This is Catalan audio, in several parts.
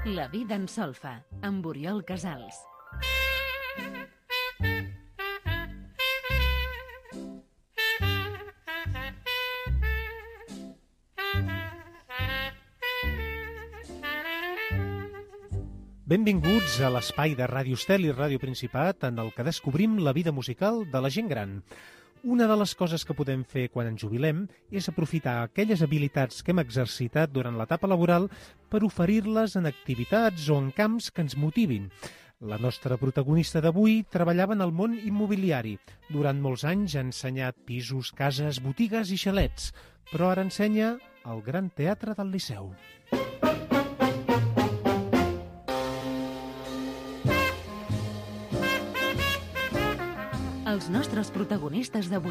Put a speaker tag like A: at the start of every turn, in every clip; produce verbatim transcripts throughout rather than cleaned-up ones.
A: La vida en solfa, amb Oriol Casals.
B: Benvinguts a l'espai de Ràdio Estel i Ràdio Principat en el que descobrim la vida musical de la gent gran. Una de les coses que podem fer quan ens jubilem és aprofitar aquelles habilitats que hem exercitat durant l'etapa laboral per oferir-les en activitats o en camps que ens motivin. La nostra protagonista d'avui treballava en el món immobiliari. Durant molts anys ha ensenyat pisos, cases, botigues i xalets, però ara ensenya al Gran Teatre del Liceu.
A: Els nostres protagonistes d'avui.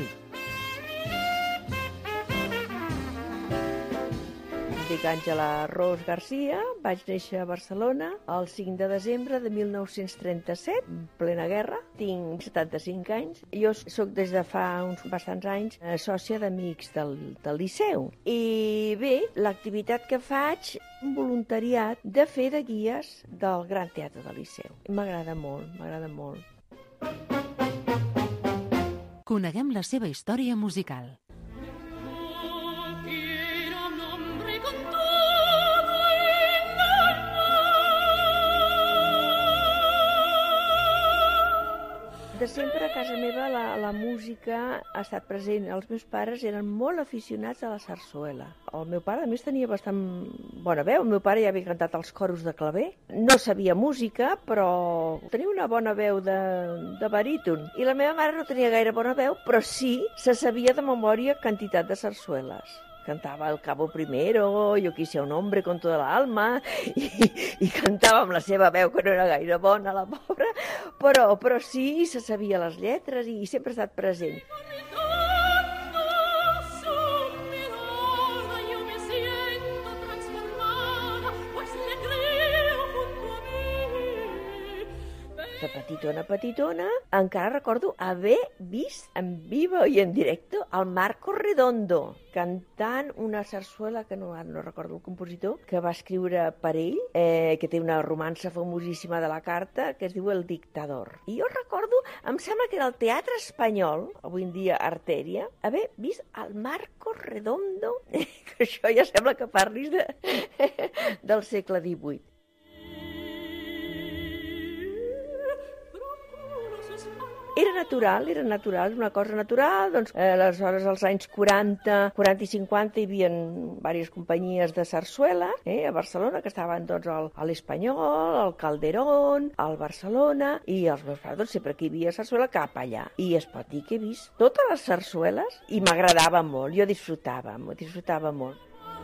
C: Em dic Àngela Ros Garcia, vaig néixer a Barcelona el cinc de desembre de mil nou-cents trenta-set, en plena guerra. Tinc setanta-cinc anys. Jo sóc des de fa uns bastants anys sòcia d'Amics del, del Liceu. I bé, l'activitat que faig, un voluntariat de fer de guies del Gran Teatre del Liceu. M'agrada molt, m'agrada molt.
A: Coneguem la seva història musical.
C: De sempre a casa meva la, la música ha estat present. Els meus pares eren molt aficionats a la sarsuela. El meu pare, a més, tenia bastant bona veu. El meu pare ja havia cantat als coros de claver. No sabia música, però tenia una bona veu de, de baríton. I la meva mare no tenia gaire bona veu, però sí se sabia de memòria quantitat de sarsueles. Cantava El Cabo Primero, Yo quise un hombre con toda la alma, i, i cantava amb la seva veu, que no era gaire bona, la pobra, però, però sí, se sabia les lletres i, i sempre ha estat present. De petitona, petitona, encara recordo haver vist en vivo i en directe el Marco Redondo cantant una sarsuela que no, no recordo el compositor, que va escriure per ell, eh, que té una romança famosíssima de la carta, que es diu El Dictador. I jo recordo, em sembla que era el Teatre Espanyol, avui en dia Artèria, haver vist el Marco Redondo, que això ja sembla que parlis de, del segle divuit. Era natural, era natural, una cosa natural, doncs eh, aleshores als anys quaranta, quaranta i cinquanta hi havia diverses companyies de sarsuela eh, a Barcelona, que estaven doncs al, a l'Espanyol, al Calderón, al Barcelona, i els meus pares doncs, sempre que hi havia sarsuela cap allà. I es pot dir que he vist totes les sarsueles i m'agradava molt, jo disfrutava, m'ho disfrutava molt.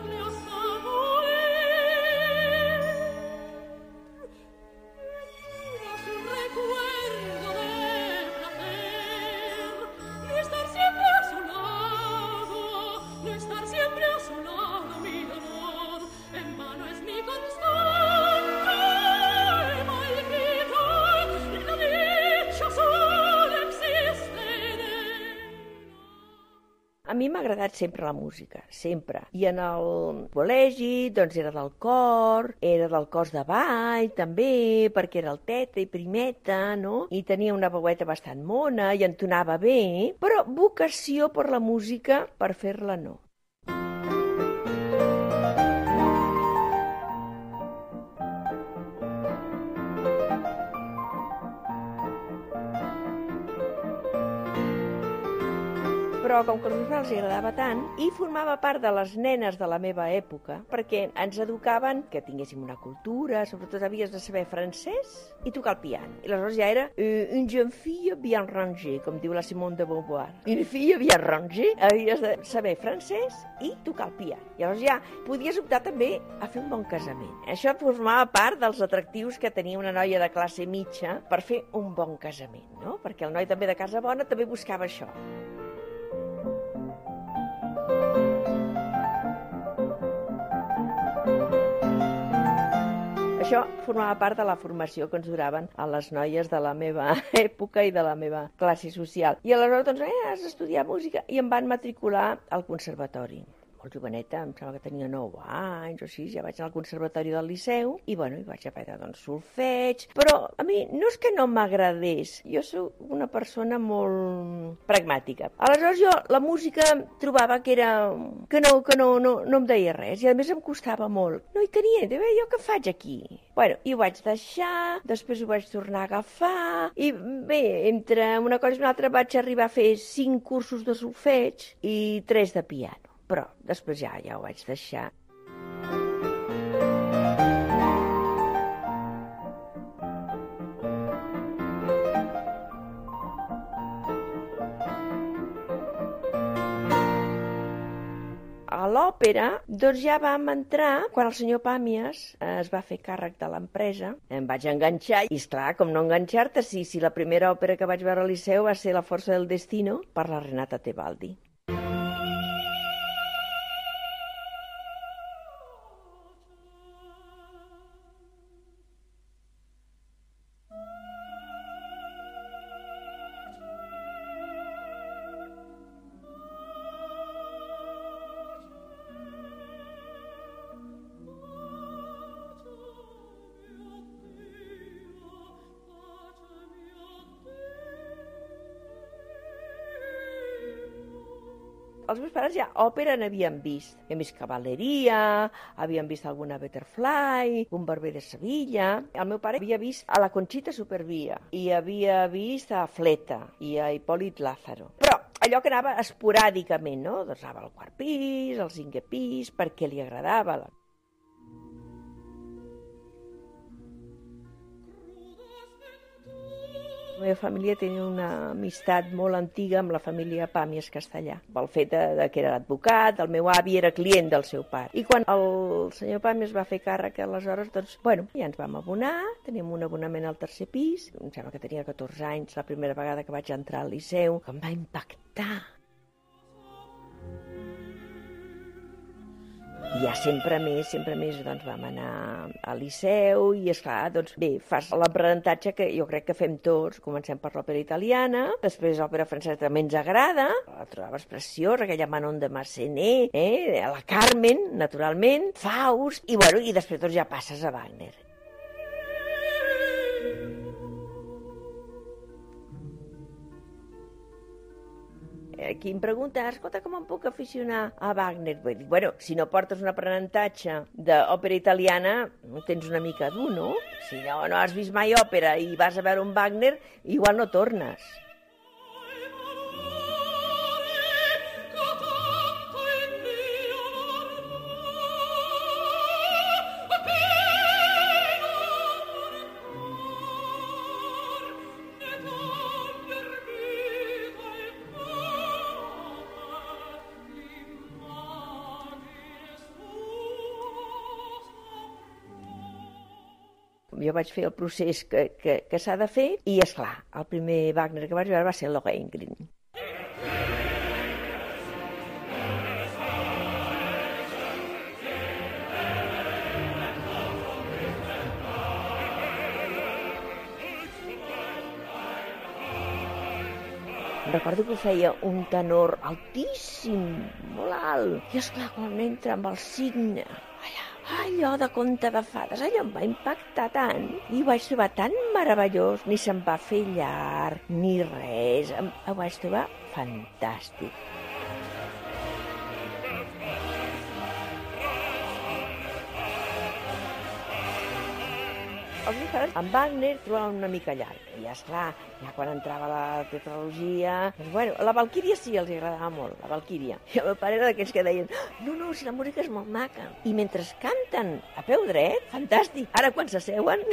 C: A mi m'ha agradat sempre la música, sempre. I en el col·legi, doncs era del cor, era del cos de ball, també, perquè era el teta i primeta, no? I tenia una veueta bastant mona i entonava bé, però vocació per la música, per fer-la no. Però com que als meus els agradava tant, i formava part de les nenes de la meva època, perquè ens educaven que tinguéssim una cultura, sobretot havies de saber francès i tocar el piano. I aleshores ja era uh, une jeune fille bien rangée, com diu la Simone de Beauvoir. Une fille bien rangée, havies de saber francès i tocar el piano. I aleshores ja podies optar també a fer un bon casament. Això formava part dels atractius que tenia una noia de classe mitja per fer un bon casament, no? Perquè el noi també de casa bona també buscava això. Això formava part de la formació que ens duraven a les noies de la meva època i de la meva classe social. I aleshores, doncs, eh, has d'estudiar música i em van matricular al conservatori. molt joveneta, em sembla que tenia nou anys o així, ja vaig anar al conservatori del Liceu i, bueno, hi vaig aprendre, doncs, solfeig, però a mi no és que no m'agradés, jo soc una persona molt pragmàtica. Aleshores jo la música trobava que era que no, que no, no, no em deia res i a més em costava molt. No hi tenia, de bé, jo què faig aquí? Bueno, i ho vaig deixar, després ho vaig tornar a agafar i bé, entre una cosa i una altra vaig arribar a fer cinc cursos de solfeig i tres de piano, però després ja, ja ho vaig deixar. A l'òpera, doncs ja vam entrar quan el senyor Pàmies es va fer càrrec de l'empresa. Em vaig enganxar i, esclar, com no enganxar-te, si, si la primera òpera que vaig veure al Liceu va ser La Forza del Destino per la Renata Tebaldi. Els meus pares ja òpera n'havien vist. Hem vist Cavalleria, havien vist alguna Butterfly, un barber de Sevilla. El meu pare havia vist a la Conxita Supervia i havia vist a Fleta i a Hipòlit Lázaro. Però allò que anava esporàdicament, no? Doncs anava al quart pis, al cinquè pis, perquè li agradava. La meva família tenia una amistat molt antiga amb la família Pàmies Castellà, pel fet de, de que era advocat, el meu avi era client del seu pare. I quan el senyor Pàmies va fer càrrec, aleshores, doncs, bueno, ja ens vam abonar, teníem un abonament al tercer pis, em sembla que tenia catorze anys, la primera vegada que vaig entrar al Liceu, que em va impactar. I ja sempre més, sempre més, doncs vam anar al Liceu i, esclar, doncs bé, fas l'aprenentatge que jo crec que fem tots. Comencem per l'òpera italiana, després l'òpera francesa també ens agrada, la trobaves preciosa, aquella Manon de Massenet, eh? La Carmen, naturalment, Faust, i, bueno, i després doncs, ja passes a Wagner. Aquí em pregunta, escolta, com em puc aficionar a Wagner? Vull dir, bueno, si no portes un aprenentatge d'òpera italiana, tens una mica dur, no? Si no, no has vist mai òpera i vas a veure un Wagner, igual no tornes. Jo vaig fer el procés que, que, que s'ha de fer i, esclar, el primer Wagner que vaig veure va ser Lohengrin. Recordo que feia un tenor altíssim, molt alt, i, esclar, quan entra amb el signe, allò de conte de fades, allò em va impactar tant i ho vaig trobar tan meravellós, ni se'm va fer llarg, ni res, ho vaig trobar fantàstic. Els meus pares en Wagner trobaven una mica llarg. I, esclar, ja quan entrava la tetralogia... Doncs, bueno, la Valquíria sí, els agradava molt, la Valquíria. I el meu pare era d'aquells que deien no, no, si la música és molt maca. I mentre canten a peu dret, fantàstic. Ara, quan s'asseuen...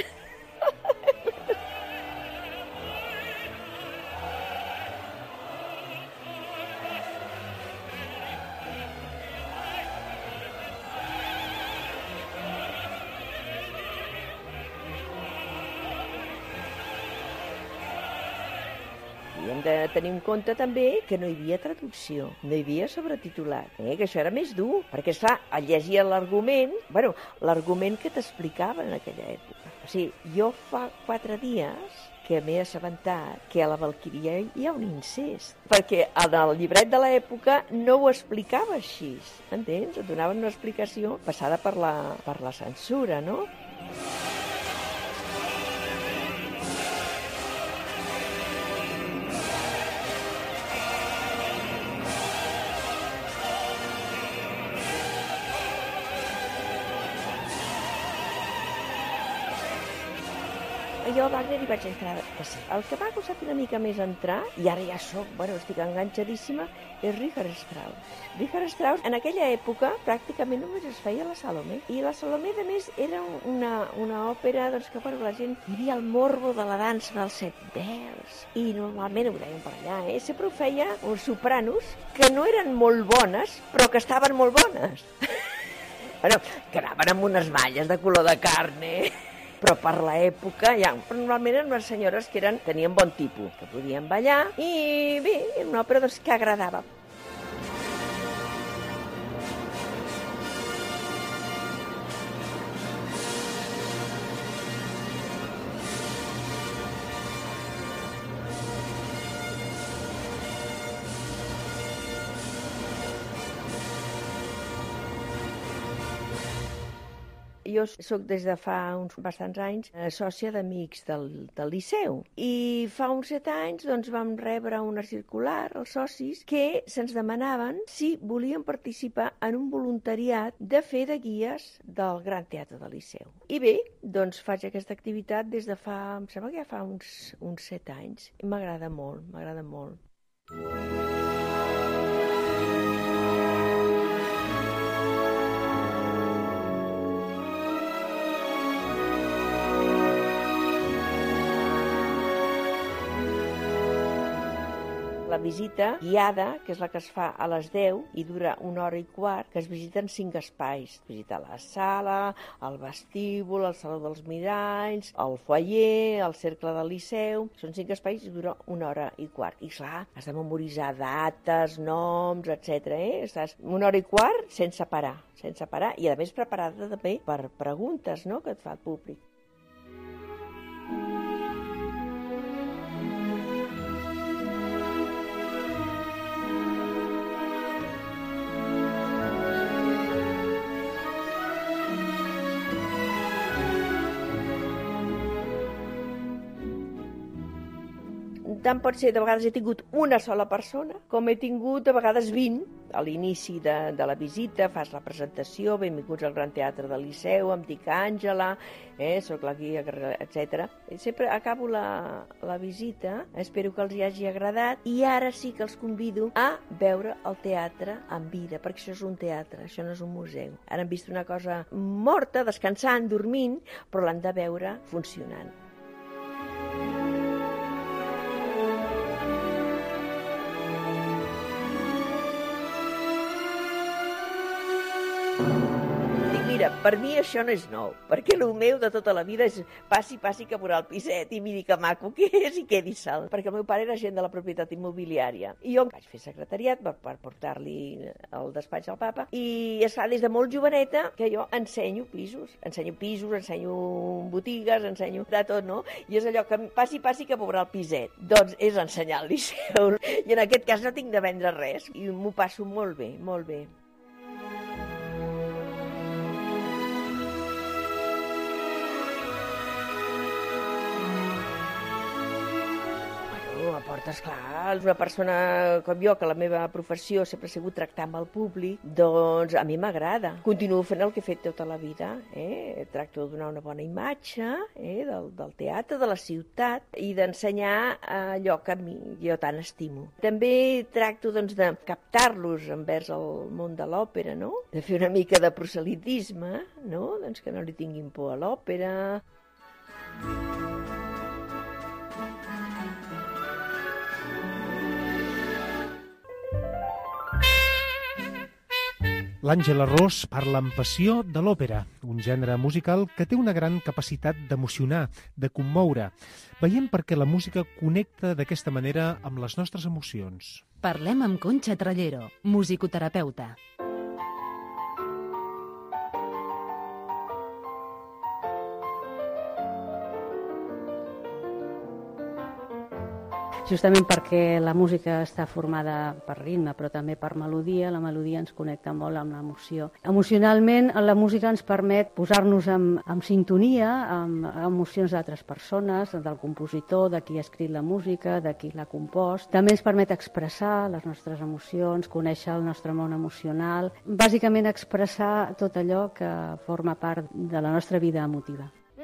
C: I hem de tenir en compte també que no hi havia traducció, no hi havia sobretitulat, eh? Que això era més dur, perquè, esclar, el llegia l'argument, bueno, l'argument que t'explicaven en aquella època. O sigui, jo fa quatre dies que m'he assabentat que a la Valquíria hi ha un incest, perquè en el llibret de l'època no ho explicava així, entens? Et donaven una explicació passada per la, per la censura, no? Jo a Wagner hi vaig entrar que sí. El que m'ha costat una mica més entrar, i ara ja soc, bueno, estic enganxadíssima, és Richard Strauss. Richard Strauss, en aquella època, pràcticament només es feia la Salomé. I la Salomé, a més, era una, una òpera doncs, que bueno, la gent hi havia el morbo de la dansa dels set vels. I normalment ho deien per allà, eh? Sempre ho feia uns sopranos que no eren molt bones, però que estaven molt bones. Bueno, que anaven amb unes malles de color de carne. Però per l'època, ja, normalment eren unes senyores que eren, tenien bon tipus, que podien ballar, i bé, era una òpera doncs, que agradava. Jo sóc des de fa uns bastants anys eh, sòcia d'amics del, del Liceu i fa uns set anys doncs, vam rebre una circular, els socis, que se'ns demanaven si volíem participar en un voluntariat de fer de guies del Gran Teatre del Liceu. I bé, doncs faig aquesta activitat des de fa, em sembla que ja fa uns, uns set anys. M'agrada molt, m'agrada molt. La visita guiada, que és la que es fa a les deu i dura una hora i quart, que es visiten cinc espais. Visita la sala, el vestíbul, el saló dels miralls, el foyer, el cercle del Liceu. Són cinc espais i dura una hora i quart. I clar, has de memoritzar dates, noms, etcètera. Eh? Estàs una hora i quart sense parar, sense parar. I a més preparada també per preguntes, no?, que et fa el públic. Tant pot ser, de vegades he tingut una sola persona, com he tingut de vegades vint. A l'inici de, de la visita fas la presentació, benvinguts al Gran Teatre del Liceu, em dic Àngela, eh, soc la guia, etcètera. Sempre acabo la, la visita, espero que els hi hagi agradat, i ara sí que els convido a veure el teatre en vida, perquè això és un teatre, això no és un museu. Ara han vist una cosa morta, descansant, dormint, però l'han de veure funcionant. Mira, per mi això no és nou, perquè el meu de tota la vida és passi, passi que veurà el piset i miri que maco que és i quedi sal. Perquè el meu pare era agent de la propietat immobiliària i jo vaig fer secretariat per, per portar-li el despatx al papa i es fa des de molt joveneta que jo ensenyo pisos, ensenyo pisos, ensenyo botigues, ensenyo de tot, no? I és allò que passi, passi que veurà el piset. Doncs és ensenyar al Liceu. I en aquest cas no tinc de vendre res i m'ho passo molt bé, molt bé. Aportes, clar, una persona com jo, que la meva professió sempre ha sigut tractar amb el públic, doncs a mi m'agrada. Continuo fent el que he fet tota la vida, eh? Tracto de donar una bona imatge eh? del, del teatre, de la ciutat, i d'ensenyar allò que a mi jo tant estimo. També tracto doncs, de captar-los envers el món de l'òpera, no? De fer una mica de proselitisme, no? Doncs que no li tinguin por a l'òpera.
B: L'Àngela Ros parla amb passió de l'òpera, un gènere musical que té una gran capacitat d'emocionar, de commoure. Veiem per què la música connecta d'aquesta manera amb les nostres emocions.
A: Parlem amb Concha Trallero, musicoterapeuta.
D: justament perquè la música està formada per ritme, però també per melodia. La melodia ens connecta molt amb l'emoció. Emocionalment, la música ens permet posar-nos en, en sintonia amb emocions d'altres persones, del compositor, de qui ha escrit la música, de qui l'ha compost. També ens permet expressar les nostres emocions, conèixer el nostre món emocional, bàsicament expressar tot allò que forma part de la nostra vida emotiva.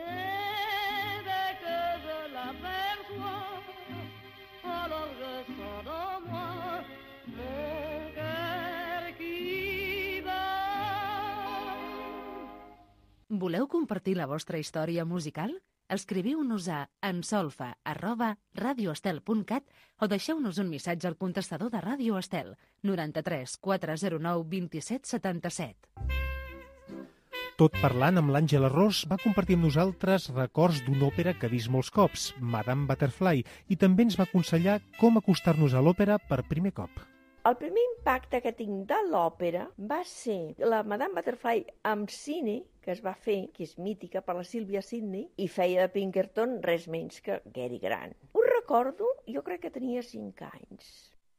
A: Voleu compartir la vostra història musical? Escriviu-nos a ensolfa arroba radioestel punt cat o deixeu-nos un missatge al contestador de Ràdio Estel, noranta-tres quatre zero nou vint-i-set setanta-set.
B: Tot parlant amb l'Àngela Ros, va compartir amb nosaltres records d'una òpera que ha vist molts cops, Madame Butterfly, i també ens va aconsellar com acostar-nos a l'òpera per primer cop.
C: El primer impacte que tinc de l'òpera va ser la Madame Butterfly amb cine, que es va fer, que és mítica, per la Sylvia Sidney, i feia de Pinkerton res menys que Cary Grant. Ho recordo, jo crec que tenia cinc anys.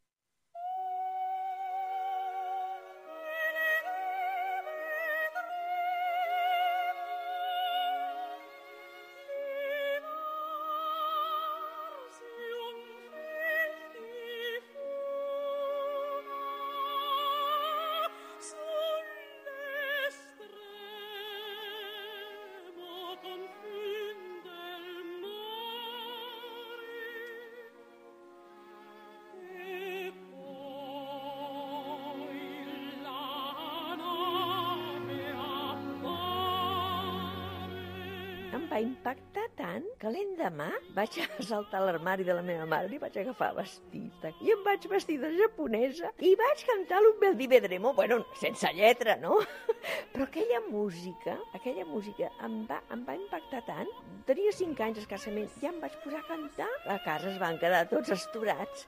C: Va impactar tant que l'endemà vaig saltar a l'armari de la meva mare i vaig agafar vestit. I em vaig vestir de japonesa i vaig cantar l'Un bel di vedremo, bueno, sense lletra, no? Però aquella música, aquella música em va, em va impactar tant. Tenia cinc anys escassament, ja em vaig posar a cantar. A casa es van quedar tots astorats.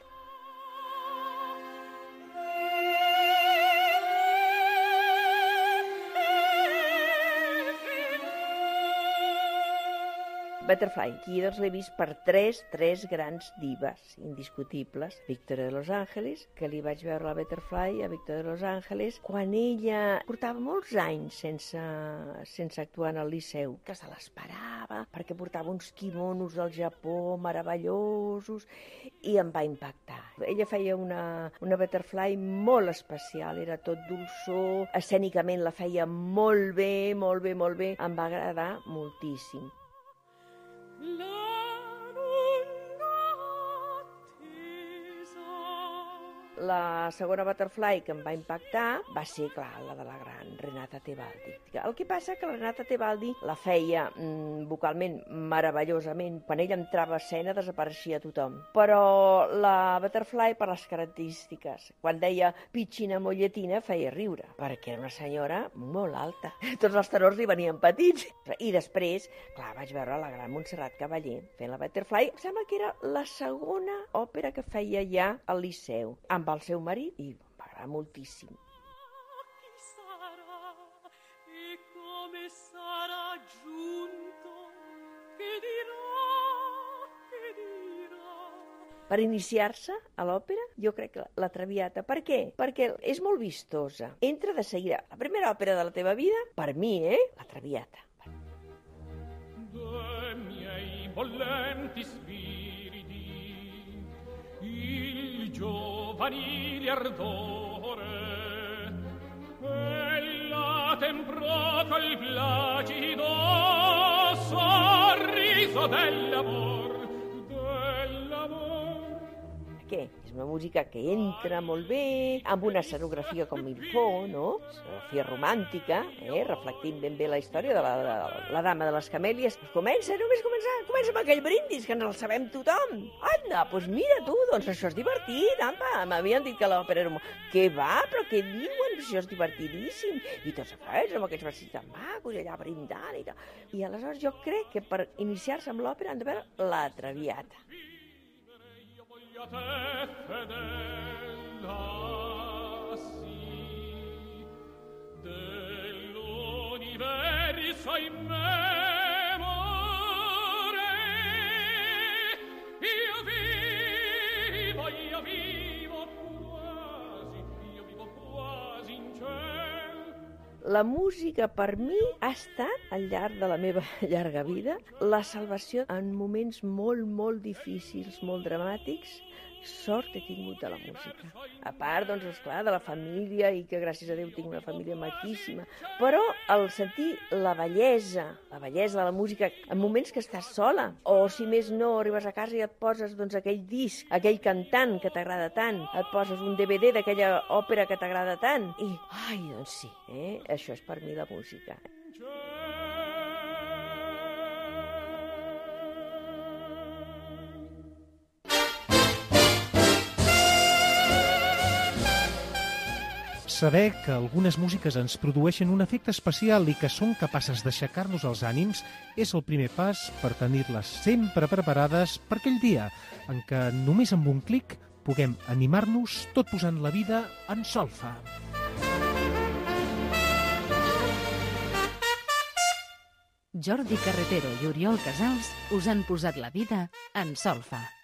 C: Butterfly, aquí doncs l'he vist per tres, tres grans divas indiscutibles. Victoria de Los Ángeles, que li vaig veure la Butterfly a Victoria de Los Ángeles, quan ella portava molts anys sense, sense actuar en el Liceu, que se l'esperava, perquè portava uns quimonos del Japó meravellosos, i em va impactar. Ella feia una, una Butterfly molt especial, era tot dolçor, escènicament la feia molt bé, molt bé, molt bé, em va agradar moltíssim. La segona Butterfly que em va impactar va ser, clar, la de la gran Renata Tebaldi. El que passa que la Renata Tebaldi la feia mmm, vocalment meravellosament. Quan ella entrava a escena desapareixia tothom. Però la Butterfly, per les característiques, quan deia piccina moglietina, feia riure, perquè era una senyora molt alta. Tots els tenors li venien petits. I després, clar, vaig veure la gran Montserrat Cavaller fent la Butterfly. Em sembla que era la segona òpera que feia ja al Liceu, amb el seu marit, i em va agradar moltíssim. Per iniciar-se a l'òpera, jo crec que la Traviata. Per què? Perquè és molt vistosa. Entra de seguida. La primera òpera de la teva vida, per mi, eh? La Traviata.
E: De miei bollenti spiriti il giovanile ardore e la temprò col placido sorriso dell'amor, dell'amor.
C: Què? És una música que entra molt bé, amb una escenografia com il faut, no? Escenografia romàntica, eh? Reflectint ben bé la història de la, de la dama de les camèlies. Comença, només comença, comença amb aquell brindis, que ens el sabem tothom. Anda, doncs mira tu, doncs això és divertit, apa. M'havien dit que l'òpera era... Què va? Però què diuen? Això és divertidíssim. I tots aquests, amb aquests vestits tan macos, i allà brindant i tal. I aleshores jo crec que per iniciar-se amb l'òpera han de veure la Traviata.
E: A te fedela sì dell'universo in memore io vi
C: La música per mi ha estat, al llarg de la meva llarga vida, la salvació en moments molt, molt difícils, molt dramàtics. Sort que he tingut de la música. A part, doncs, esclar, de la família, i que gràcies a Déu tinc una família maquíssima. Però el sentir la bellesa, la bellesa de la música en moments que estàs sola, o si més no, arribes a casa i et poses doncs, aquell disc, aquell cantant que t'agrada tant, et poses un D V D d'aquella òpera que t'agrada tant, i, ai, doncs sí, eh? Això és per mi la música.
B: Saber que algunes músiques ens produeixen un efecte especial i que són capaces d'aixecar-nos els ànims és el primer pas per tenir-les sempre preparades per aquell dia en què només amb un clic puguem animar-nos tot posant la vida en solfa.
A: Jordi Carretero i Oriol Casals us han posat la vida en solfa.